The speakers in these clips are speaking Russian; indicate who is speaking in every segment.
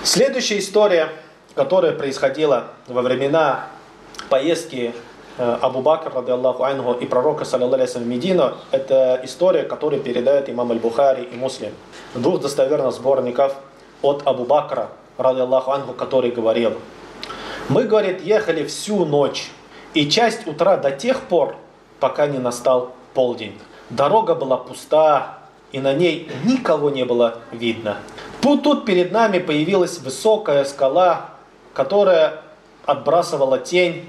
Speaker 1: Следующая история, которая происходила во времена поездки Абу Бакр, ради Аллаху анху, и пророка, саллаллаху алейхи ва саллям, в Медину, это история, которую передает имам Аль-Бухари и Муслим. Двух достоверных сборников от Абу Бакра, ради Аллаху анху, который говорил: мы, говорит, ехали всю ночь и часть утра до тех пор, пока не настал полдень. Дорога была пуста, и на ней никого не было видно. Тут перед нами появилась высокая скала, которая отбрасывала тень,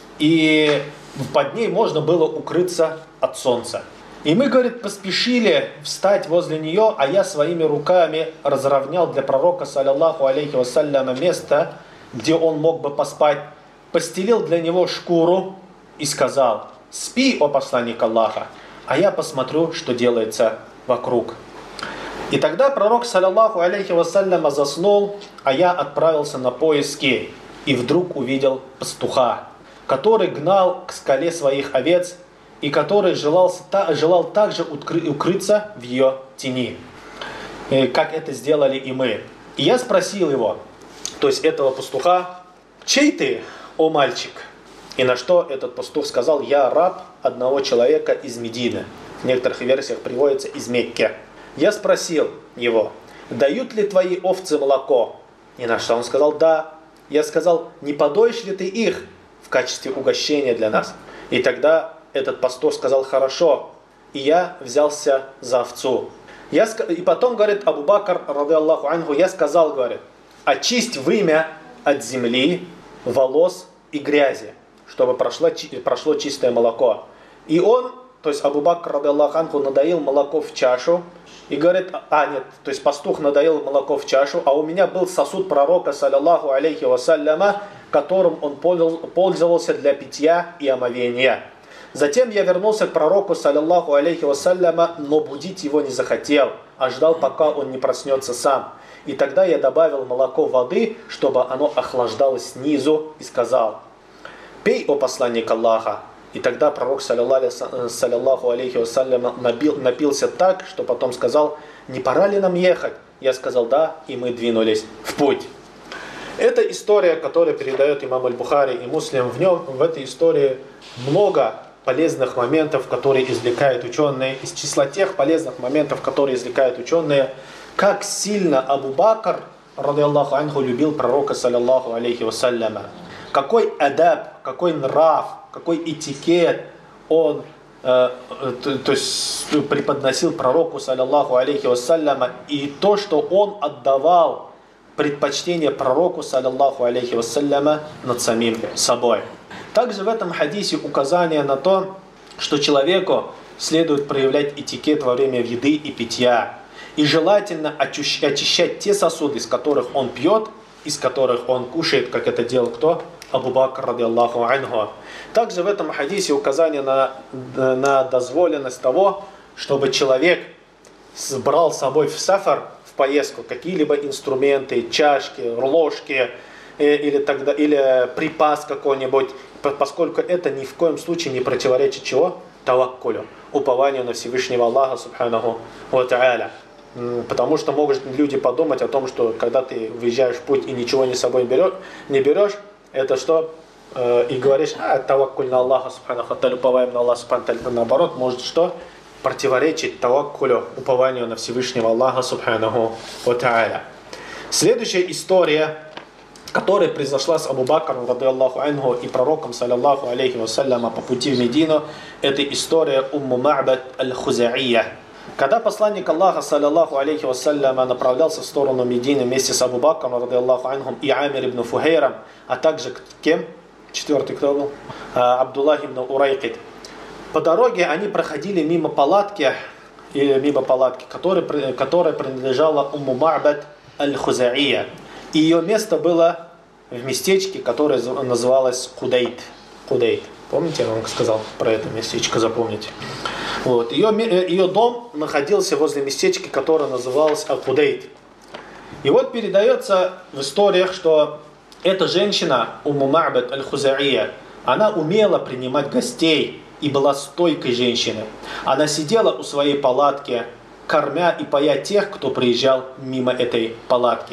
Speaker 1: и под ней можно было укрыться от солнца. И мы, говорит, поспешили встать возле нее, а я своими руками разровнял для пророка, саллаллаху алейхи вассаляма, место, где он мог бы поспать, постелил для него шкуру и сказал: спи, о посланник Аллаха, а я посмотрю, что делается вокруг. И тогда пророк, саллаллаху алейхи вассаляма, заснул, а я отправился на поиски, и вдруг увидел пастуха, который гнал к скале своих овец, и который желал также укрыться в ее тени, как это сделали и мы. И я спросил его, то есть этого пастуха: чей ты, о мальчик? И на что этот пастух сказал: я раб одного человека из Медины. В некоторых версиях приводится из Мекки. Я спросил его: дают ли твои овцы молоко? И на что он сказал: да. Я сказал: не подоишь ли ты их в качестве угощения для нас? И тогда этот пастух сказал: хорошо. И я взялся за овцу. И потом, говорит Абу Бакр, ради Аллаху анху, я сказал, говорит: очисть вымя от земли, волос и грязи, чтобы прошло чистое молоко. И он, то есть Абу Бакр, ради Аллаху анху, надоил молоко в чашу. И говорит, то есть пастух надоил молоко в чашу, а у меня был сосуд пророка, саллаллаху алейхи вассаляма, которым он пользовался для питья и омовения. Затем я вернулся к пророку, саллаллаху алейхи вассаляма, но будить его не захотел, а ждал, пока он не проснется сам. И тогда я добавил молоко воды, чтобы оно охлаждалось снизу, и сказал: пей, о посланник Аллаха. И тогда пророк, саллаллаху алейхи вассалям, напился так, что потом сказал: не пора ли нам ехать? Я сказал: да, и мы двинулись в путь. Это история, которую передает имам Аль-Бухари и Муслим. В этой истории много полезных моментов, которые извлекают ученые. Из числа тех полезных моментов, которые извлекают ученые, как сильно Абу Бакр, ради Аллаху анху, любил пророка, саллаллаху алейхи вассаляма. Какой адаб, какой нрав, какой этикет он преподносил пророку, саллаллаху алейхи вассаляма, и то, что он отдавал предпочтение пророку, саллаллаху алейхи вассаляма, над самим собой. Также в этом хадисе указание на то, что человеку следует проявлять этикет во время еды и питья. И желательно очищать те сосуды, из которых он пьет, из которых он кушает, как это делал кто? Абу Бакр, ради Аллаху анху. Также в этом хадисе указание на дозволенность того, чтобы человек брал с собой в сафар, в поездку, какие-либо инструменты, чашки, ложки или припас какой-нибудь, поскольку это ни в коем случае не противоречит чего? Таваккулю, упованию на Всевышнего Аллаха субханаху ва та'аля. Потому что могут люди подумать о том, что когда ты выезжаешь в путь и ничего не с собой не берешь, это что? И говоришь: таваккуль на Аллаха субханаху ва та'аля, уповаем на Аллаха субханаху ва та'аля. Наоборот, может что? Противоречить таваккулю, упованию на Всевышнего Аллаха субханаху ва та'аля. Следующая история, которая произошла с Абу Бакром, ради Аллаху анху, и пророком, саллаллаху алейхи вассаляма, по пути в Медину, это история Умму Ма'бад аль-Хуза'ия. Когда посланник Аллаха, саллаллаху алейхи вассаляма, направлялся в сторону Медины вместе с Абу Бакром, ради Аллаху анху, и Амир ибн Фухейром, а также кем? Четвертый кто был? Абдуллах ибн Урайкид. По дороге они проходили мимо палатки, которая принадлежала Умму Ма'бад аль-Хуза'ия. И ее место было в местечке, которое называлось Кудейт. Помните, я вам сказал про это местечко, запомните. Вот. Ее дом находился возле местечка, которое называлось Аль-Кудейт. И вот передается в историях, что эта женщина, Умму Ма'бад аль-Хуза'ия, она умела принимать гостей и была стойкой женщиной. Она сидела у своей палатки, кормя и поя тех, кто приезжал мимо этой палатки.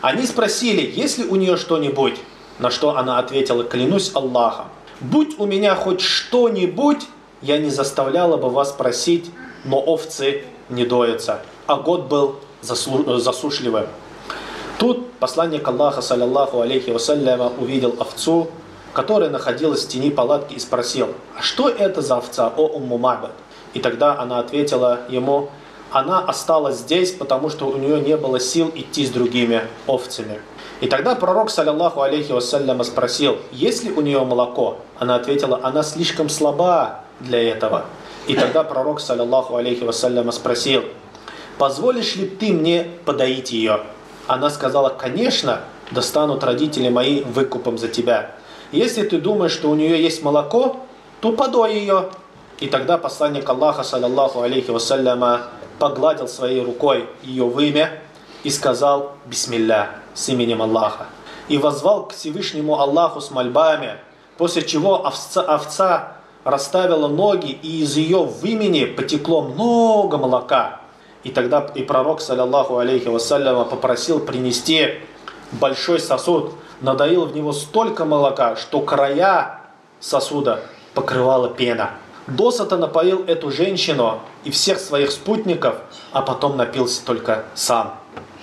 Speaker 1: Они спросили, есть ли у нее что-нибудь, на что она ответила: клянусь Аллахом, будь у меня хоть что-нибудь, я не заставляла бы вас просить, но овцы не доятся. А год был засушливым. Тут посланник Аллаха, саллаллаху алейхи вассаляма, увидел овцу, которая находилась в тени палатки, и спросил: а что это за овца, о Умму Ма'бад? И тогда она ответила ему: она осталась здесь, потому что у нее не было сил идти с другими овцами. И тогда пророк, саллаллаху алейхи вассаляма, спросил: есть ли у нее молоко? Она ответила: она слишком слаба для этого. И тогда пророк, саллаллаху алейхи вассаляма, спросил: позволишь ли ты мне подоить ее? Она сказала: конечно, достанут родители мои выкупом за тебя. Если ты думаешь, что у нее есть молоко, то подой ее. И тогда посланник Аллаха, саллаллаху алейхи вассаляма, погладил своей рукой ее вымя и сказал: бисмилля, с именем Аллаха. И воззвал к Всевышнему Аллаху с мольбами, после чего овца расставила ноги, и из ее вымени потекло много молока. И тогда и пророк, саллаллаху алейхи вассаляма, попросил принести большой сосуд, надоил в него столько молока, что края сосуда покрывала пена. Досыта напоил эту женщину и всех своих спутников, а потом напился только сам.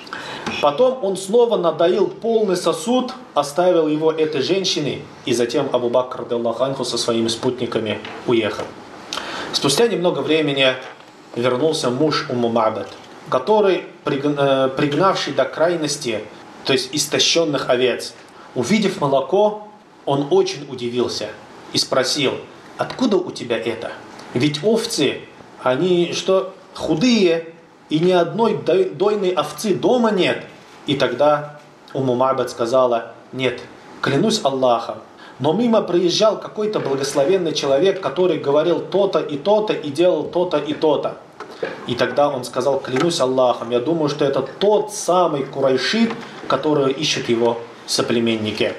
Speaker 1: Потом он снова надоил полный сосуд, оставил его этой женщине, и затем Абу Бакр радиаллаху анху со своими спутниками уехал. Спустя немного времени вернулся муж Умму Ма'бад, который, пригнавший до крайности, то есть истощенных овец, увидев молоко, он очень удивился и спросил: откуда у тебя это? Ведь овцы, они что, худые, и ни одной дойной овцы дома нет. И тогда Умму Ма'бад сказала: нет, клянусь Аллахом, но мимо проезжал какой-то благословенный человек, который говорил то-то и то-то и делал то-то и то-то. И тогда он сказал: клянусь Аллахом, я думаю, что это тот самый Курайшит, которого ищут его соплеменники.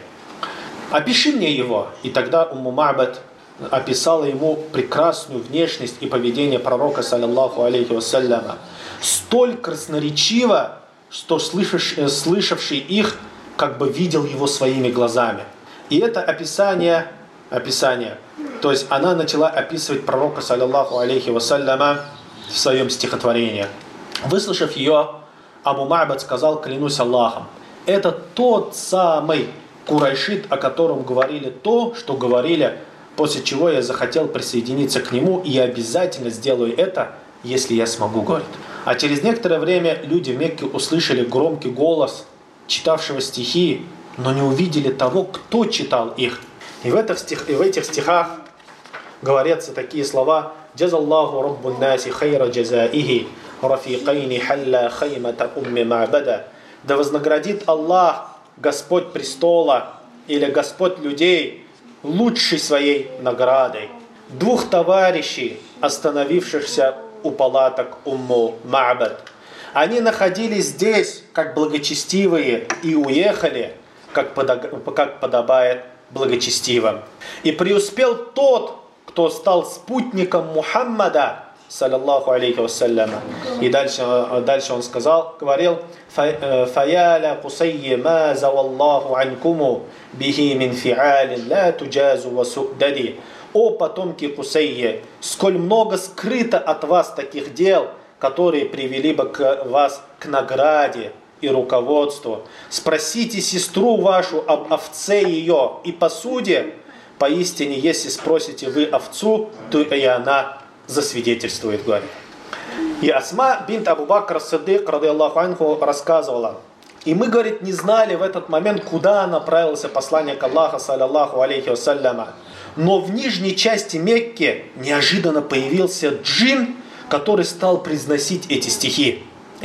Speaker 1: Опиши мне его. И тогда Умму Ма'бад описала ему прекрасную внешность и поведение пророка, саллаллаху алейхи вассаляма, столь красноречиво, что слышавший их как бы видел его своими глазами. И это описание, то есть она начала описывать пророка, саллаллаху алейхи вассаляма, в своем стихотворении. Выслушав ее, Абу Ма'бад сказал: клянусь Аллахом, это тот самый Курайшит, о котором говорили то, что говорили, после чего я захотел присоединиться к нему, и я обязательно сделаю это, если я смогу, говорит. А через некоторое время люди в Мекке услышали громкий голос читавшего стихи, но не увидели того, кто читал их. И в этих стихах говорятся такие слова: «Джазаллаху раббун наси хайра джазаихи, рафикайни халла хаймата умми ма'бада». Да вознаградит Аллах, Господь престола, или Господь людей, лучшей своей наградой двух товарищей, остановившихся у палаток Умму Ма'бад. Они находились здесь, как благочестивые, и уехали, как подобает благочестивым. И преуспел тот, кто стал спутником Мухаммада, саллаллаху алейхи вассаляма. И дальше он говорил: «Фаяля кусайи ма заваллаху анкуму бихи мин фиалин ла туджазу ва су'дади». О потомки Кусайи, сколь много скрыто от вас таких дел, которые привели бы вас к награде и руководству. Спросите сестру вашу об овце ее и посуде. Поистине, если спросите вы овцу, то и она засвидетельствует, говорит. И Асма бинт Абу Бакр ас-Сиддик, радиаллаху анху, рассказывала: и мы, говорит, не знали в этот момент, куда направился посланник Аллаха, саллаллаху алейхи вассаляма. Но в нижней части Мекки неожиданно появился джин, который стал произносить эти стихи,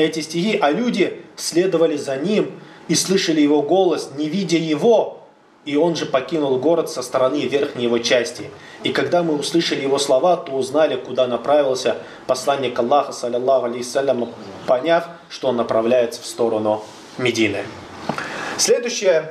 Speaker 1: а люди следовали за ним и слышали его голос, не видя его. И он же покинул город со стороны верхней его части. И когда мы услышали его слова, то узнали, куда направился посланник Аллаха, саллаллаху алейхи вассалям, поняв, что он направляется в сторону Медины. Следующее.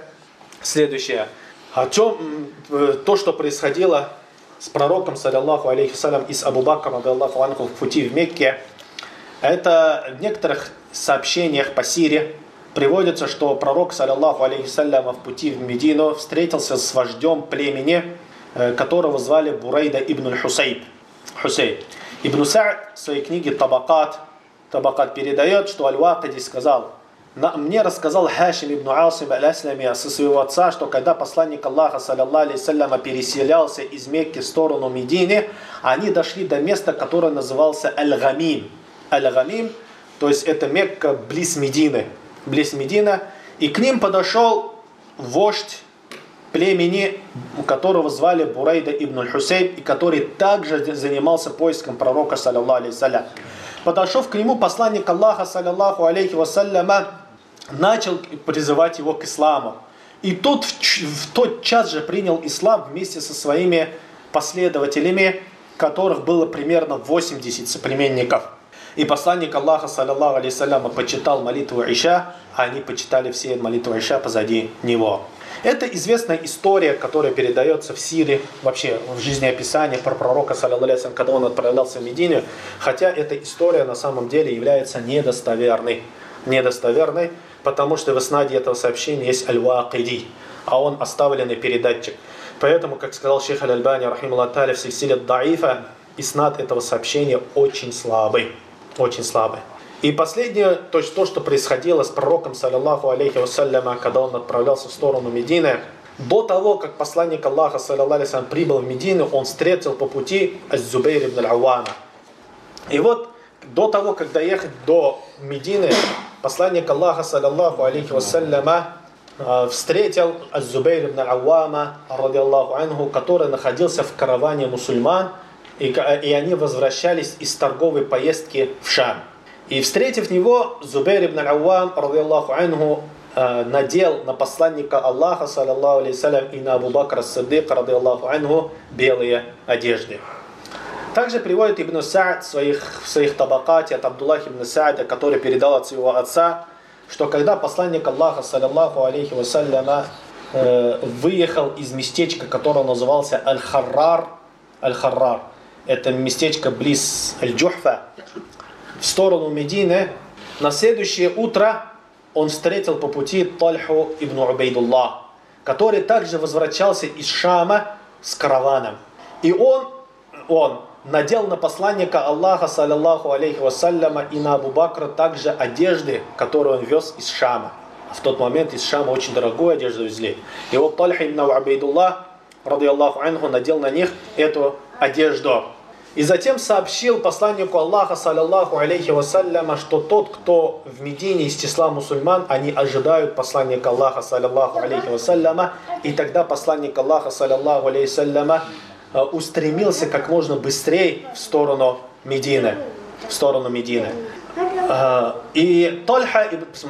Speaker 1: То, что происходило с пророком, саллаллаху алейхи вассалям, и с Абу Бакром, радиаллаху анху, в пути в Мекке, это в некоторых сообщениях по сире приводится, что пророк, саллаллаху алейхи салляма, в пути в Медину встретился с вождем племени, которого звали Бурейда ибн аль-Хусейб. Ибн Са'д в своей книге Табакат передает, что Аль-Вакиди сказал: мне рассказал Хашим ибн Асим аль-Аслами со своего отца, что когда посланник Аллаха, саллаллаху алейхи салляма, переселялся из Мекки в сторону Медины, они дошли до места, которое назывался Аль-Гамим. Аль-Гамим, то есть это Мекка близ Медины, и к ним подошел вождь племени, которого звали Бурейда ибн аль-Хусейб, и который также занимался поиском пророка, саллаллаху алейхи саллям. Подошел к нему посланник Аллаха, саллаллаху алейхи вассаляма, начал призывать его к исламу. И тот в тот час же принял ислам вместе со своими последователями, которых было примерно 80 соплеменников. И посланник Аллаха, саллаллаху алейхи саллям, почитал молитву Иша, а они почитали все молитву Иша позади него. Это известная история, которая передается в сире, вообще в жизнеописании про пророка, саллаллаху алейхи саллям, когда он отправлялся в Медину, хотя эта история на самом деле является недостоверной, потому что в иснаде этого сообщения есть Аль-Вакиди, а он оставленный передатчик. Поэтому, как сказал шейх Аль-Альбани, рахимахуллах та'аля, в сильсиле даифа, иснад этого сообщения очень слабый. И последнее, то есть то, что происходило с пророком, саллаллаху алейхи вассаляма, когда он отправлялся в сторону Медины. До того, как посланник Аллаха, саллаллаху алейхи вассалям, прибыл в Медину, он встретил по пути Аз-Зубейр ибн аль-Аввама. И вот до того, как доехать до Медины, посланник Аллаха, саллаллаху алейхи вассаляма, встретил Аз-Зубейр ибн аль-Аввама, радиаллаху анху, который находился в караване мусульман, и они возвращались из торговой поездки в Шам. И встретив него, Зубейр ибн аль-Аввам, радиаллаху анху, надел на посланника Аллаха, саллаллаху алейхи салям, и на Абу Бакра ас-Сиддик, радиаллаху анху, белые одежды. Также приводит Ибн Са'д в своих табакате от Абдуллаха ибн Са'да, который передал от своего отца, что когда посланник Аллаха, саллаллаху алейхи вассаляма, выехал из местечка, которое назывался Аль-Харрар, это местечко близ Аль-Джухфа, в сторону Медины, на следующее утро он встретил по пути Тальху ибн Убейдуллах, который также возвращался из Шама с караваном. И он надел на посланника Аллаха, саллаллаху алейхи вассаляма, и на Абу Бакра также одежды, которые он вез из Шама. В тот момент из Шама очень дорогую одежду везли. И вот Тальха ибн Убейдуллах, радиаллаху анху, надел на них эту одежду. И затем сообщил посланнику Аллаха, саллаллаху алейхи вассаляма, что тот, кто в Медине из числа мусульман, они ожидают посланника Аллаха, саллаллаху алейхи вассаляма. И тогда посланник Аллаха, саллаллаху алейхи вассаляма, устремился как можно быстрее в сторону Медины. И Тальха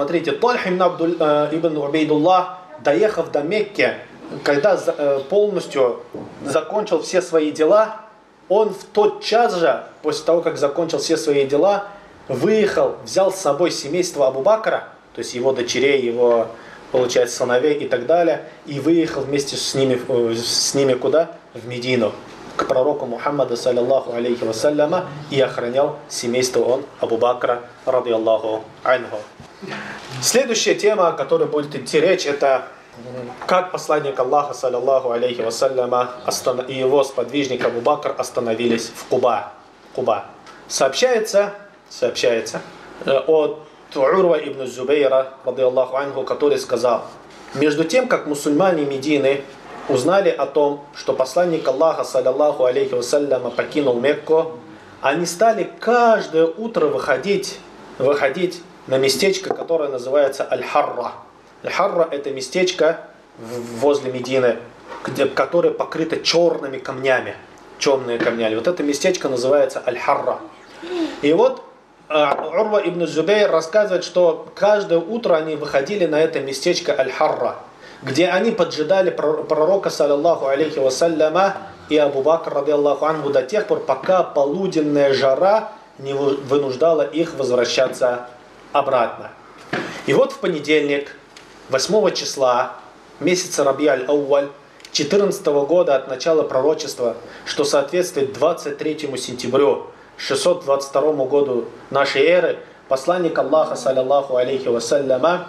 Speaker 1: ибн Убейдуллах, доехав до Мекки, когда полностью закончил все свои дела, он в тот час же, после того, как закончил все свои дела, выехал, взял с собой семейство Абу Бакра, то есть его дочерей, его, получается, сыновей и так далее, и выехал вместе с ними куда? В Медину, к пророку Мухаммаду, саллаллаху алейхи вассаляма, и охранял семейство он Абу Бакра, радиаллаху анху. Следующая тема, о которой будет идти речь, это как посланник Аллаха, саллаллаху алейхи вассаляма, и его сподвижник Абу Бакр остановились в Куба. Сообщается от Урва ибн Зубейра, радиаллаху анху, который сказал: между тем, как мусульмане Медины узнали о том, что посланник Аллаха, саллаллаху алейхи вассаляма, покинул Мекку, они стали каждое утро выходить на местечко, которое называется Аль-Харра. Аль-Харра — это местечко возле Медины, которое покрыто черными камнями. Вот это местечко называется Аль-Харра. И вот Урва ибн Зубейр рассказывает, что каждое утро они выходили на это местечко Аль-Харра, где они поджидали пророка, саллаллаху алейхи вассаляма, и Абу Бакр, радиаллаху анху, до тех пор, пока полуденная жара не вынуждала их возвращаться обратно. И вот в понедельник, 8 числа месяца Раби'аль-Ауаль, 14 года от начала пророчества, что соответствует 23 сентябрю 622 году нашей эры, посланник Аллаха, саллаллаху алейхи вассаляма,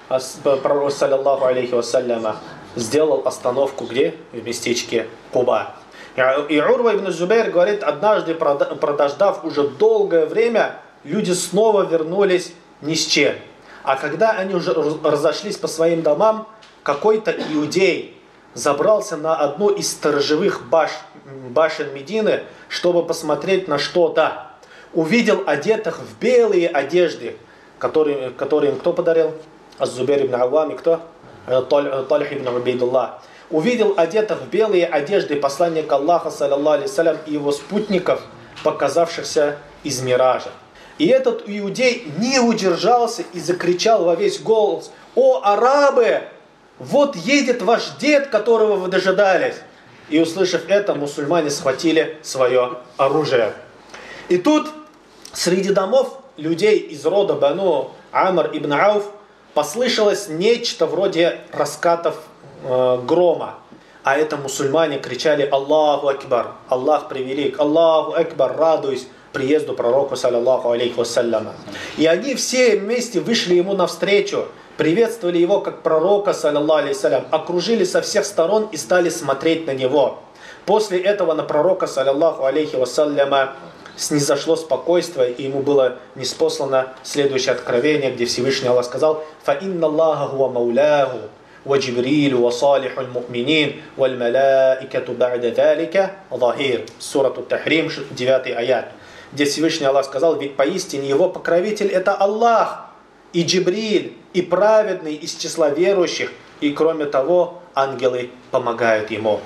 Speaker 1: пророк, саллаллаху алейхи вассаляма, сделал остановку где? В местечке Куба. И Урва ибн Зубайр говорит, однажды, продождав уже долгое время, люди снова вернулись ни с чем. А когда они уже разошлись по своим домам, какой-то иудей забрался на одну из сторожевых башен Медины, чтобы посмотреть на что-то. Увидел одетых в белые одежды, которые им кто подарил? Аз-Зубайр ибн Аввам и кто? Талих ибн Убейдуллах. Увидел одетых в белые одежды посланника Аллаха, саллаллаху алейхи вассалям, и его спутников, показавшихся из миража. И этот иудей не удержался и закричал во весь голос: «О, арабы! Вот едет ваш дед, которого вы дожидались!» И услышав это, мусульмане схватили свое оружие. И тут среди домов людей из рода Бану Амр ибн Ауф послышалось нечто вроде раскатов грома. А это мусульмане кричали: «Аллаху Акбар! Аллах превелик! Аллаху Акбар! Радуюсь приезду пророку, саллаллаху алейхи вассаляма!» И они все вместе вышли ему навстречу, приветствовали его как пророка, саллаллаху алейхи вассалям, окружили со всех сторон и стали смотреть на него. После этого на пророка, саллаллаху алейхи вассаляма, снизошло спокойствие, и ему было ниспослано следующее откровение, где Всевышний Аллах сказал: «Фа-инна Аллаха хуа мауляху, ва Джибрилю, ва салиху аль-му'минин, валь малаикату ба'да залика захир». Сурату Тахрим, 9 аят, где Всевышний Аллах сказал: «Ведь поистине его покровитель это Аллах, и Джибриль, и праведный из числа верующих, и кроме того, ангелы помогают ему».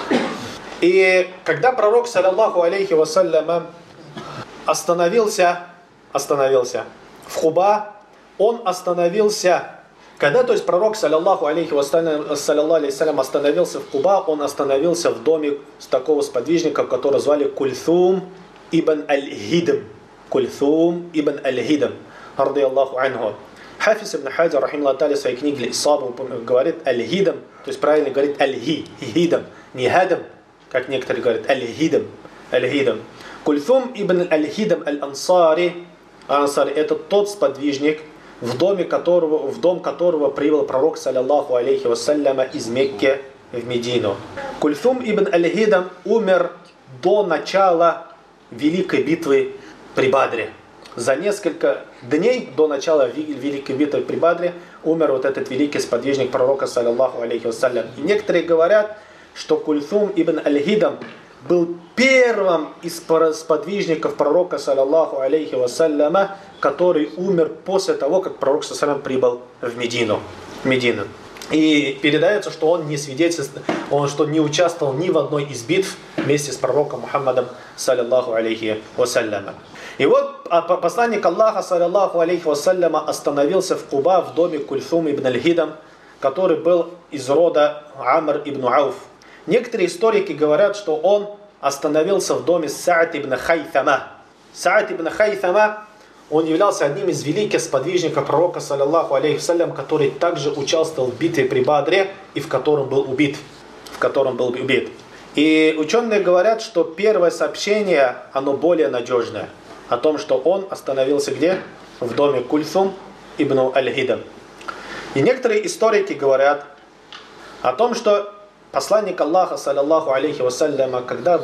Speaker 1: И когда пророк, саллаллаху алейхи вассаляма, остановился в Хуба, он остановился, когда, то есть пророк, саллаллаху алейхи вассалям, остановился в Хуба, он остановился в доме такого сподвижника, которого звали Кульсум ибн аль-Хидм. Кульсум ибн аль-Хидм, радиаллаху анху. Хафиз ибн Хаджар, рахималлаху та'аля, в своей книге Исабу говорит аль-Хидм, то есть правильно говорит аль-Хидм, не Хадам, как некоторые говорят, аль-Хидм, аль-Хидм. Кульсум ибн аль-Хидм аль-Ансари, это тот сподвижник, в дом которого прибыл пророк, саллаллаху алейхи вассаляма, из Мекки в Медину. Кульсум ибн аль-Хидм умер до начала Великой битвы при Бадре. За несколько дней до начала Великой битвы при Бадре умер вот этот великий сподвижник пророка, саллаллаху алейхи вассалям. И некоторые говорят, что Кульсум ибн аль-Хидм был первым из сподвижников пророка, саллаллаху алейхи вассаляма, который умер после того, как пророк, саллаллаху алейхи вассалям, прибыл в Медину. И передается, что он не свидетельствовал, не участвовал ни в одной из битв вместе с пророком Мухаммадом, саллаллаху алейхи вассаляма. И вот посланник Аллаха, саллаллаху алейхи вассаляма, остановился в Куба в доме Кульсум ибн аль-Хидм, который был из рода Амр ибн Ауф. Некоторые историки говорят, что он остановился в доме Саад ибн Хайthama. Саад ибн Хайthama, он являлся одним из великих сподвижников пророка, саллаллаху алейхи вассалям, который также участвовал в битве при Бадре и в котором был убит. И ученые говорят, что первое сообщение, оно более надежное, о том, что он остановился где? В доме Кульсум ибн аль-Хидм. И некоторые историки говорят о том, что посланник Аллаха, саллаллаху алейхи вассаляма, когда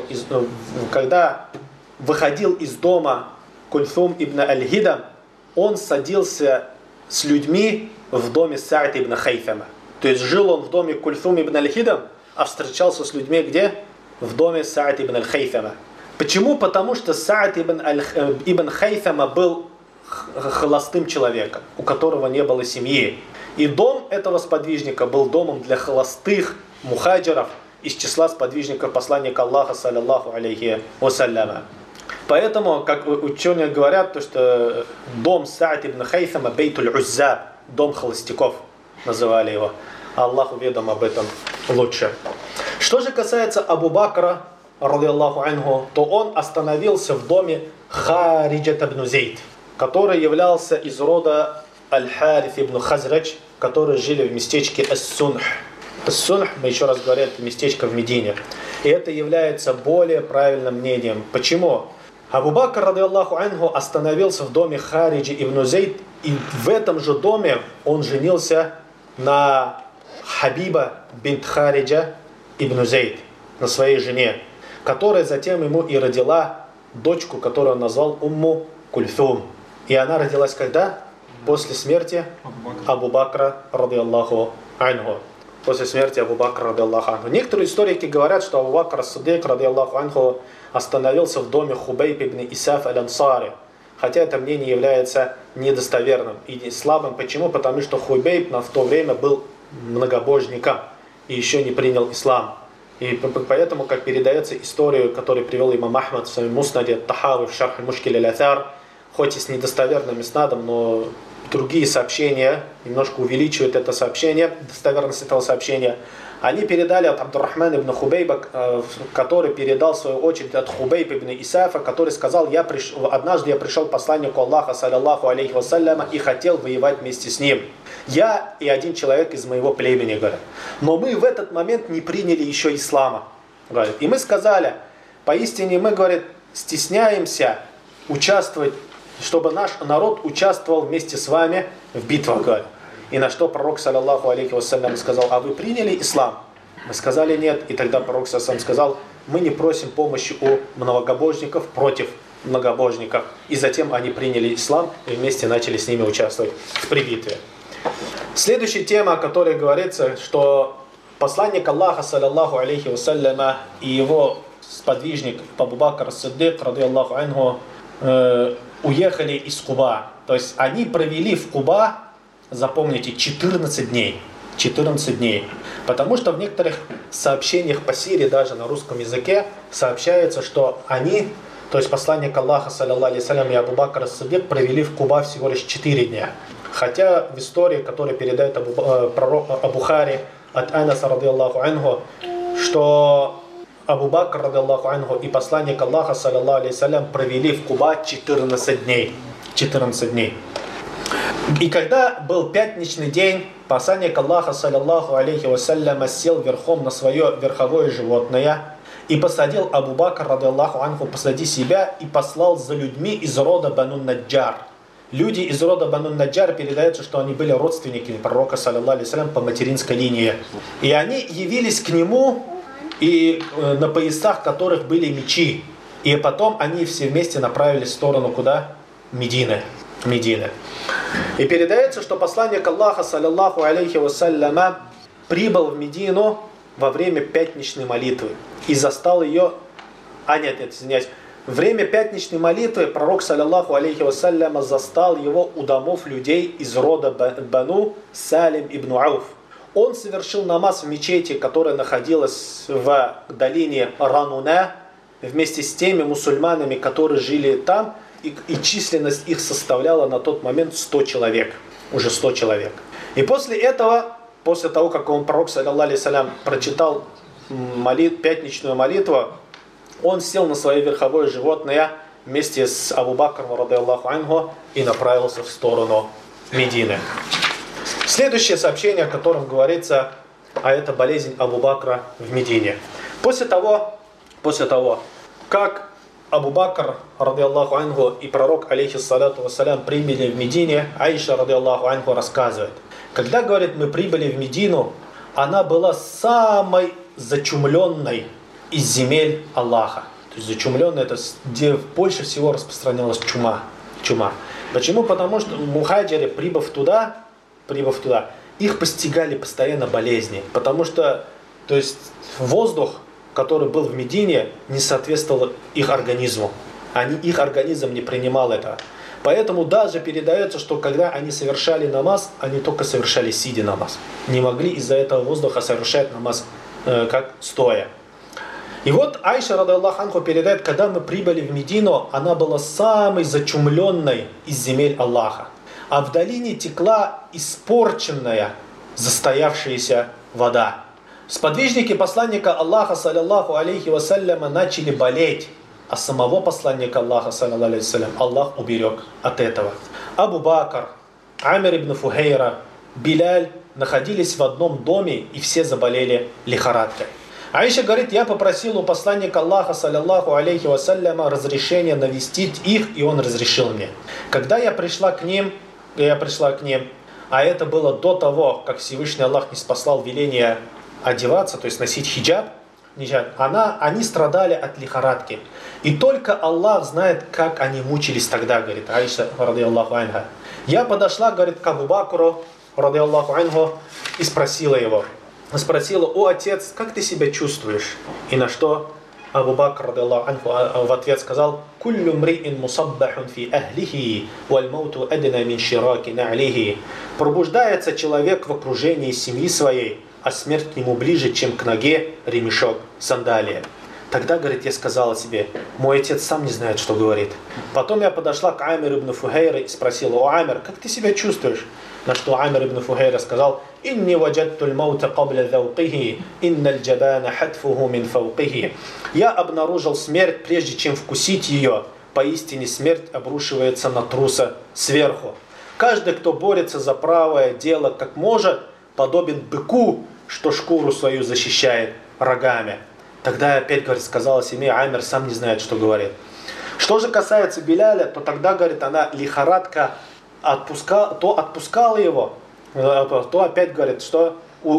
Speaker 1: выходил из дома Кульсум ибн аль-Хидм, он садился с людьми в доме Саад ибн Хайthama. То есть жил он в доме Кульсум ибн аль-Хидм, а встречался с людьми где? В доме Саад ибн аль-Хайthama. Почему? Потому что Саад ибн Хайthama был холостым человеком, у которого не было семьи. И дом этого сподвижника был домом для холостых мухаджиров из числа сподвижников посланника Аллаха, саллаллаху алейхи вассаляма. Поэтому, как ученые говорят, то, что дом Саад ибн Хайthама Бейтуль Уззаб, дом холостяков называли его. Аллаху ведом об этом лучше. Что же касается Абу Бакра, радиаллаху анху, то он остановился в доме Хариджат ибн Зейд, который являлся из рода Аль-Хариф ибн Хазрадж, которые жили в местечке Ас-Сунх. Ас-Сунх, мы еще раз говорим, это местечко в Медине. И это является более правильным мнением. Почему? Абу Бакр, радиаллаху анху, остановился в доме Хариджи ибн Зейд И в этом же доме он женился на Хабиба бинт Хариджа ибн Зейд, на своей жене, которая затем ему и родила дочку, которую он назвал Умму Кульфум. И она родилась когда? После смерти Абу Бакра, радиаллаху анху. После смерти Абу Бакра, радиаллаху анху. Некоторые историки говорят, что Абу Бакр ас-Сиддик, радиаллаху анху, остановился в доме Хубейб ибн Исаф аль-Ансари. Хотя это мнение является недостоверным и слабым. Почему? Потому что Хубейб в то время был многобожником и еще не принял ислам. И поэтому, как передается историю, которую привел имам Ахмад в своем муснаде Тахави в Шарх аль-Мушкиль аль-Атар, хоть и с недостоверным иснадом, но другие сообщения немножко увеличивают это сообщение, достоверность этого сообщения. Они передали от Абдуррахмана ибн Хубейба, который передал в свою очередь от Хубейба ибн Исафа, который сказал: однажды я пришел к посланнику Аллаха, саллаллаху алейхи вассаляма, и хотел воевать вместе с ним. Я и один человек из моего племени, говорят. Но мы в этот момент не приняли еще ислама. Говорят. И мы сказали, поистине мы, говорит, стесняемся участвовать, чтобы наш народ участвовал вместе с вами в битвах, говорят. И на что пророк, саллаллаху алейхи вассалям, сказал: а вы приняли ислам? Мы сказали нет. И тогда пророк саллаллаху сказал: мы не просим помощи у многобожников против многобожников. И затем они приняли ислам и вместе начали с ними участвовать в битве. Следующая тема, о которой говорится, что посланник Аллаха, саллаллаху алейхи вассаляма, и его сподвижник Абу Бакр ас-Сиддик, радиаллаху анху, уехали из Куба. То есть они провели в Куба, запомните, 14 дней. 14 дней. Потому что в некоторых сообщениях по Сирии, даже на русском языке, сообщается, что они, то есть посланник Аллаха, саллаллаху алейхи вассалям, и Абу Бакр ас-Сиддик провели в Куба всего лишь 4 дня. Хотя в истории, которую передает Абухари от Анаса, радиаллаху анху, что Абу Бакр, радиаллаху анху, и посланник Аллаха, саллаллаху алейхи вассалям, провели в Куба 14 дней. 14 дней. И когда был пятничный день, посланник Аллаха, саллаллаху алейхи вассалям, сел верхом на свое верховое животное и посадил Абу Бакр, радиаллаху анху, позади себя и послал за людьми из рода Бану Наджар. Люди из рода Бану Наджар, передается, что они были родственниками пророка, саллаллаху алейхи вассалям, по материнской линии. И они явились к нему, и на поясах которых были мечи. И потом они все вместе направились в сторону куда? Медины. И передается, что посланник Аллаха, саллаллаху алейхи вассаляма, прибыл в Медину во время пятничной молитвы и застал ее... извиняюсь. Время пятничной молитвы пророк, саллаллаху алейхи вассаляма, застал его у домов людей из рода Бану Салим ибн Ауф. Он совершил намаз в мечети, которая находилась в долине Рануна, вместе с теми мусульманами, которые жили там, и численность их составляла на тот момент 100 человек. Уже 100 человек. И после этого, после того, как он, пророк, саллаллаху алейхи вассалям, прочитал пятничную молитву, он сел на свое верховое животное вместе с Абу Бакром, радиаллаху анху, и направился в сторону Медины. Следующее сообщение, о котором говорится, это болезнь Абу Бакра в Медине. После того, как Абу Бакр, радиаллаху анху, и пророк, алейхиссалату вассалям, прибыли в Медине, Аиша, радиаллаху анху, рассказывает: когда, говорит, мы прибыли в Медину, она была самой зачумленной из земель Аллаха. То есть зачумленная, это где больше всего распространялась чума. Почему? Потому что мухаджиры, прибыв туда, их постигали постоянно болезни. Потому что, то есть, воздух, который был в Медине, не соответствовал их организму. Их организм не принимал этого. Поэтому даже передается, что когда они совершали намаз, они только совершали сидя намаз. Не могли из-за этого воздуха совершать намаз как стоя. И вот Айша, радиаллаху анху, передает, когда мы прибыли в Медину, она была самой зачумленной из земель Аллаха. А в долине текла испорченная, застоявшаяся вода. Сподвижники посланника Аллаха, саллаллаху алейхи вассаляма, начали болеть. А самого посланника Аллаха, саллаллаху алейхи вассалям, Аллах уберег от этого. Абу Бакр, Амир ибн Фухейра, Биляль находились в одном доме, и все заболели лихорадкой. Аиша говорит: я попросил у посланника Аллаха, саллаллаху алейхи вассаляма, разрешения навестить их, и он разрешил мне. Когда я пришла к ним, и я пришла к ним. А это было до того, как Всевышний Аллах не спаслал веление одеваться, то есть носить хиджаб. Они страдали от лихорадки. И только Аллах знает, как они мучились тогда, говорит Аиша, радиаллаху анха. Я подошла, говорит, к Абу Бакру, радиаллаху анху, и спросила его. Спросила: о отец, как ты себя чувствуешь? И на что Абу Бакр, радиаллаху анху, в ответ сказал: «Куллю мриин мусаббахун фи ахлихи, валь мауту адна мин шираки на'лихи». Пробуждается человек в окружении семьи своей, а смерть к нему ближе, чем к ноге ремешок сандалия. Тогда, говорит, я сказала себе: мой отец сам не знает, что говорит. Потом я подошла к Амир ибн Фухейра и спросила: о Амир, как ты себя чувствуешь? На что Амир ибн Фухейра сказал: «Инни ваджаттуль маута кабля заукихи, инналь джабана хатфуху мин фаукихи». Я обнаружил смерть, прежде чем вкусить ее. Поистине смерть обрушивается на труса сверху. Каждый, кто борется за правое дело как может, подобен быку, что шкуру свою защищает рогами. Тогда я опять, говорит, сказала семье: Амир сам не знает, что говорит. Что же касается Биляля, то тогда, говорит, она лихорадка отпускала его, то опять, говорит, что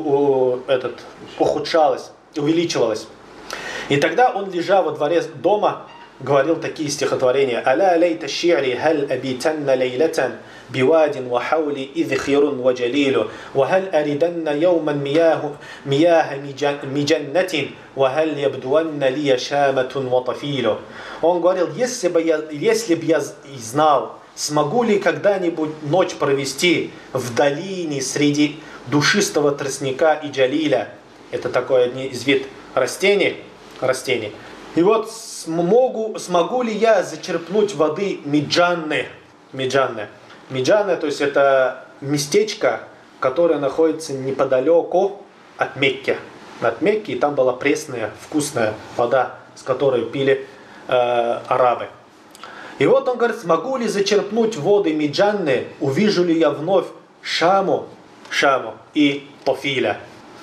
Speaker 1: ухудшалось, увеличивалось. И тогда он, лежа во дворе дома, говорил такие стихотворения: «Аля лейта ши'ри халь абитанна лейлатан бивадин ва хаули идхирун ва джалилу ва халь ариданна яуман мияха миджаннатин ва халь ябдуанна лия шаматун ва тафилу». Он говорил: если бы я знал, смогу ли когда-нибудь ночь провести в долине среди душистого тростника и джалиля. Это такой один из вид растений. И вот смогу ли я зачерпнуть воды Миджанны? Миджанны, то есть это местечко, которое находится неподалеку от Мекки. От Мекки, и там была пресная, вкусная вода, с которой пили арабы. И вот он говорит: смогу ли зачерпнуть воды Миджанны, увижу ли я вновь Шаму и Тафиля.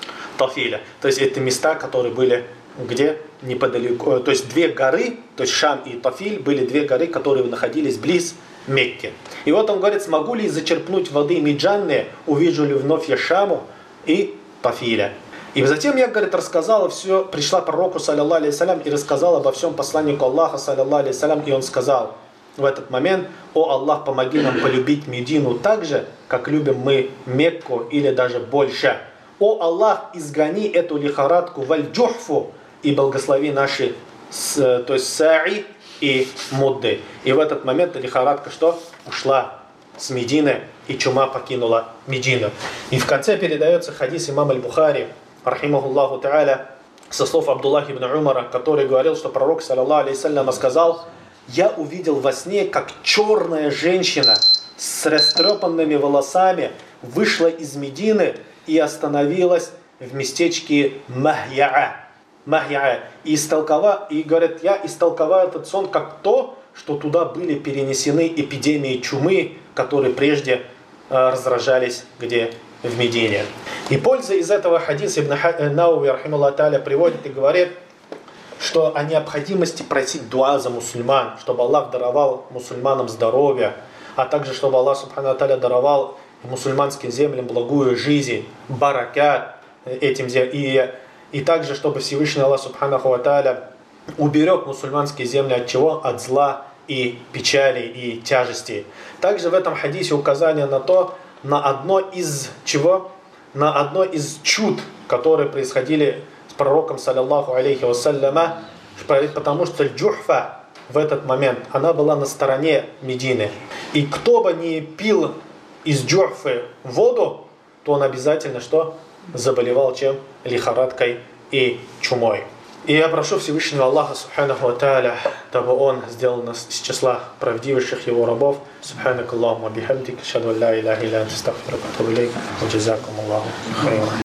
Speaker 1: То есть это места, которые были где? Неподалеку. То есть две горы, то есть Шам и Тафиль были две горы, которые находились близ Мекки. И вот он говорит: смогу ли зачерпнуть воды Миджанны, увижу ли вновь я Шаму и Тафиля. И затем я, говорит, рассказала все, пришла пророку, саллаллаху алейхи и рассказала обо всем посланнику Аллаха, саллаллаху алейхи, и он сказал в этот момент: о Аллах, помоги нам полюбить Медину так же, как любим мы Мекку, или даже больше. О Аллах, изгони эту лихорадку валь-джухфу и благослови наши, то есть са'i и мудды. И в этот момент лихорадка что? Ушла с Медины, и чума покинула Медину. И в конце передается хадис имама аль-Бухари, рахимахуллаху та'аля, со слов Абдуллаха ибн Умара, который говорил, что пророк, саллаллаху алейхи сказал: я увидел во сне, как черная женщина с растрепанными волосами вышла из Медины и остановилась в местечке Махьяа. И говорит: я истолковал этот сон как то, что туда были перенесены эпидемии чумы, которые прежде разражались где? В Медине. И польза из этого хадиса Ибн Науви, рахималлаху та'аля, приводит и говорит, что о необходимости просить дуа за мусульман, чтобы Аллах даровал мусульманам здоровье, а также чтобы Аллах субхану та'аля даровал мусульманским землям благую жизнь, баракат этим землям, и также чтобы Всевышний Аллах субхану та'аля уберег мусульманские земли от чего? От зла и печали и тяжестей. Также в этом хадисе указание на то, на одно из чуд, которые происходили с пророком, саллаллаху алейхи вассаляма, потому что Джухфа в этот момент, она была на стороне Медины. И кто бы ни пил из Джухфы воду, то он обязательно что? Заболевал чем? Лихорадкой и чумой. И я прошу Всевышнего Аллаха, субханаху ва та'аля, дабы Он сделал нас из числа правдивейших Его рабов. Субханак Аллахума бихамдик, ашхаду ан ла иляха илля анта, астагфирука ва атубу илейк, ва джазакум Аллаху хайран.